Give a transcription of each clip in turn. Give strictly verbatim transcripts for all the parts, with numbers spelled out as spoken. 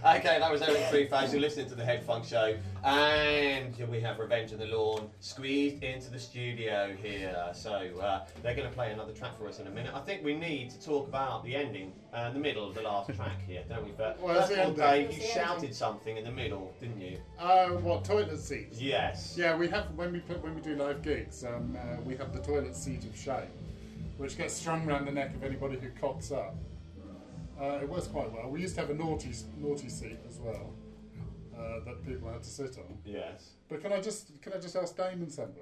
Okay, that was Eric Threeface. You're listening to the Head Funk Show, and we have Revenge of the Lawn squeezed into the studio here. So uh, they're going to play another track for us in a minute. I think we need to talk about the ending and the middle of the last track here, don't we? But Well, first the of all, ending. Dave, you shouted something in the middle, didn't you? Uh, what, toilet seats? Yes. Yeah, we have, when we put, when we do live gigs, um, uh, we have the toilet seat of shame, which gets strung around the neck of anybody who cocks up. Uh, it works quite well. We used to have a naughty naughty seat as well uh, that people had to sit on. Yes. But can I just can I just ask Damon something?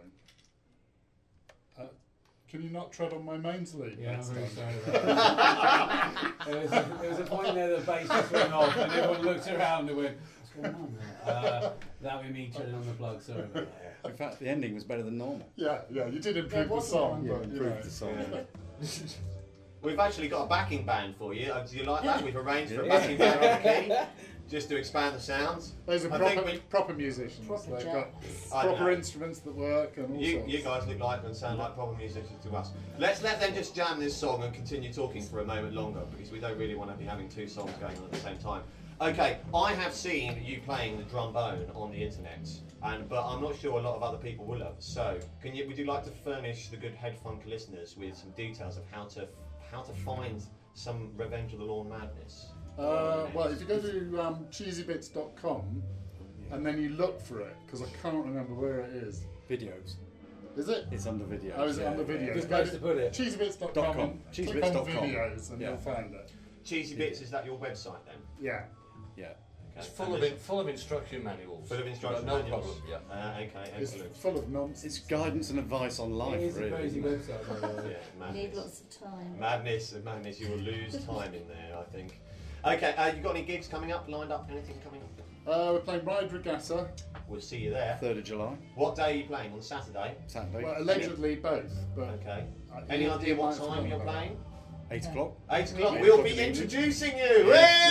Uh, can you not tread on my mains lead? Yeah, I'm next very time? sorry about that. there, was a, there was a point there the bass just went off and everyone looked around and went, what's going on there? Uh, that was me treading on the plug, sorry about that. In fact, the ending was better than normal. Yeah, yeah, you did improve the was song, Yeah, but you improved know. the song. Yeah. We've actually got a backing band for you. Uh, Do you like that? We've arranged for a Yeah. backing band on the key, just to expand the sounds. Those are I proper, think we- proper musicians. Proper They've got jacks. I don't proper know. instruments that work and all You, sorts. you guys look like and sound like proper musicians to us. Let's let them just jam this song and continue talking for a moment longer, because we don't really want to be having two songs going on at the same time. Okay, I have seen you playing the trombone on the internet, and but I'm not sure a lot of other people will have. So, can you? Would you like to furnish the good Head Funk listeners with some details of how to how to find some Revenge of the Lawn madness? Uh, well, if you go to um, cheesy bits dot com and then you look for it, because I can't remember where it is. Videos. Is it? It's under videos. Oh, is it yeah, under yeah. videos? Good Go place to put it. cheesy bits dot Dot com com. and cheesy click bits on dot com. videos and Yeah. you'll find it. Cheesy Bits, is that your website then? Yeah. Yeah. It's full of in, full of instruction manuals. Full of instruction no manuals. problem. Yeah. Uh, okay, It's excellent. full of nonsense. It's guidance and advice on life, It is a really. crazy isn't it? website, by the way. Yeah, Need madness. lots of time. Madness and madness, you will lose time in there, I think. Okay, uh, you got any gigs coming up, lined up, anything coming up? Uh, we're playing Ride Regatta. We'll see you there. third of July, What day are you playing? On Saturday? Saturday, Well, allegedly both, but Okay. uh, Any you- idea you what might time forget you're about playing? eight o'clock. Eight o'clock. Eight We'll o'clock be in the evening. introducing you.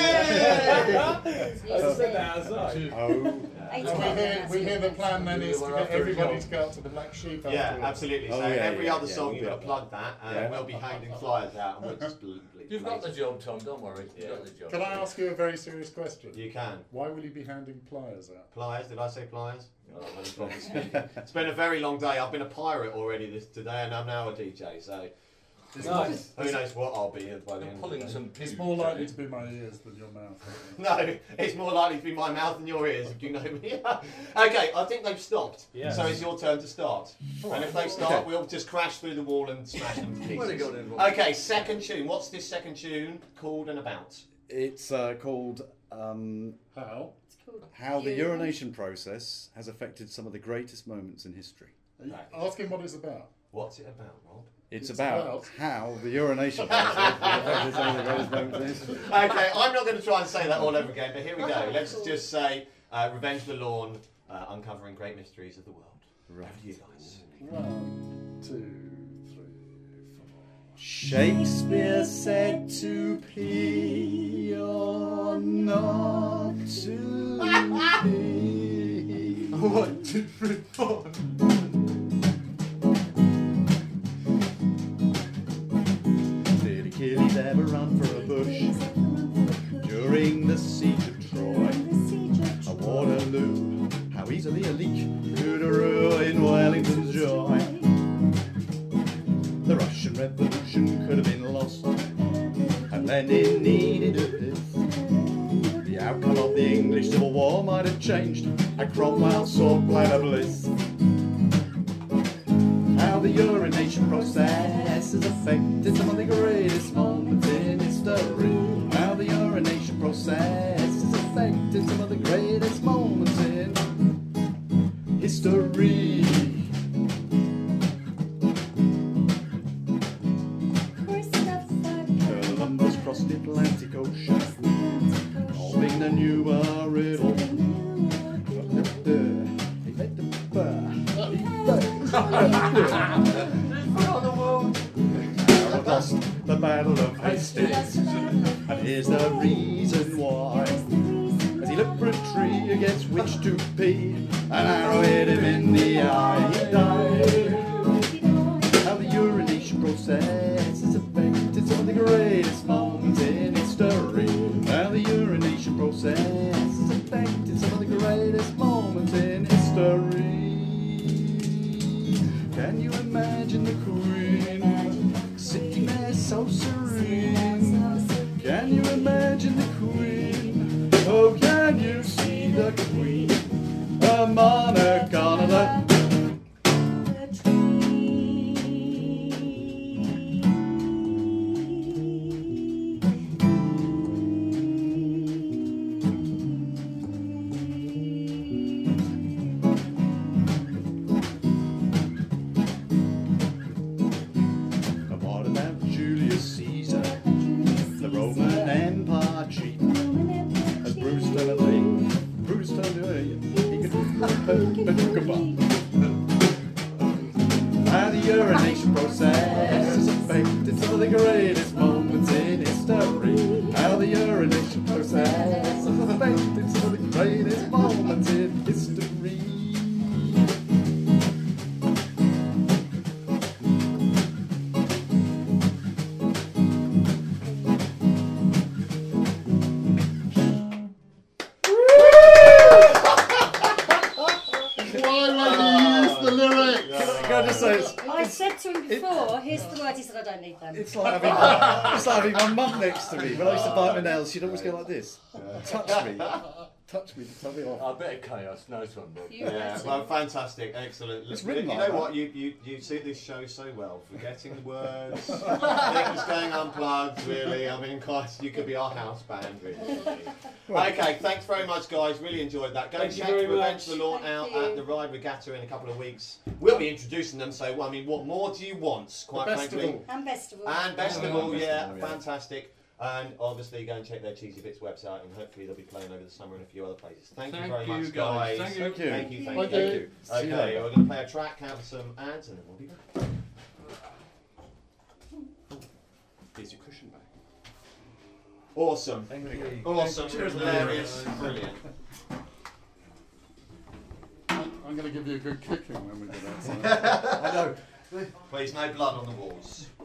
I Hey! just said that outside. Oh. Eight And we o'clock, hear, that's we good. hear the plan then is to We're get after a everybody job. to go out to the Black Sheep Yeah, afterwards. absolutely. So Oh, yeah, every yeah, other yeah, song we'll you've be got to up plug that, and Yeah. we'll be handing flyers out, and we'll just. bl- bl- You've got the blaze. job, Tom. Don't worry. You've Yeah. got the job. Can I ask you a very serious question? You can. Why will you be handing pliers out? Pliers, did I say pliers? Oh, I'm only properly speaking. It's been a very long day. I've been a pirate already this today, and I'm now a D J, so Nice. who knows what I'll be by the You're end of the pulling day. some It's pubes, more likely aren't to be my ears than your mouth. I think. No, it's more likely to be my mouth than your ears, if you know me. Okay, I think they've stopped. Yeah. So it's your turn to start. And if they start, Okay. we'll just crash through the wall and smash them to you? Well, they pieces. got it wrong. Okay, second tune. What's this second tune called and about? It's uh, called um, How? It's called How the Urination. Urination Process Has Affected Some of the Greatest Moments in History. Are you Right. asking what it's about? What's it about, Rob? It's, It's about, about- how the urination process has affected some of the greatest moments in history. Okay, I'm not going to try and say that all over again, but here we go. Let's just say uh, Revenge of the Lawn, uh, uncovering great mysteries of the world. Right. Over to you guys. One, two, three, four. Shakespeare said to pee or not to pee. One, two, three, four. Did Achilles ever run for a bush during the siege of Troy? A Waterloo, how easily a leak could ruin Wellington's joy. The Russian Revolution could have been lost, and Lenin needed a fifth. The outcome of the English Civil War might have changed, and Cromwell saw plan of bliss. How the urination process has affected some of the greatest moments in history. How the urination process has affected some of the greatest moments in history. Columbus crossed the Atlantic Ocean, solving the new uh, riddle. Harold lost the Battle of Hastings, and here's the reason why. As he looked for a tree against which to pee, an arrow hit him in the eye, he died. How the urination process has affected some of the greatest moments in history. How the urination process the queen, the monarch on the How the urination process is affected some of the greatest moments in history. How the urination process is affected some of the greatest moments in history. I said to him before, here's the word, he said I don't need them. It's like having, it's like having my mum next to me. When I used to bite my nails, she'd always go like this. Touch me. Touch me to tell me off. A bit of chaos, nice one, Bob. Yeah, well, fantastic, excellent. It's You written know like what? that. You, you you suit this show so well. Forgetting the words, things going unplugged. Really, I mean, guys, you could be our house band, really. Okay, thanks very much, guys. Really enjoyed that. Go Thank and you check very for Revenge much. the Lawn Thank out you. at the Ride Regatta in a couple of weeks. We'll be introducing them. So, I mean, what more do you want? Quite best of frankly. all. And best of all. And best of Yeah, all, best of yeah, all, yeah. fantastic. And obviously, go and check their Cheesy Bits website, and hopefully they'll be playing over the summer in a few other places. Thank, you Thank very you, much, guys. guys. Thank you. Thank you. Thank you. Thank, Thank you. you. See you Okay, later. we're going to play a track, have some ads, and then we'll be back. Here's your cushion back. Awesome. Thank you. Awesome. Cheers, Hilarious. Brilliant. I'm going to give you a good kicking when we do that. So. I know. Please, no blood on the walls.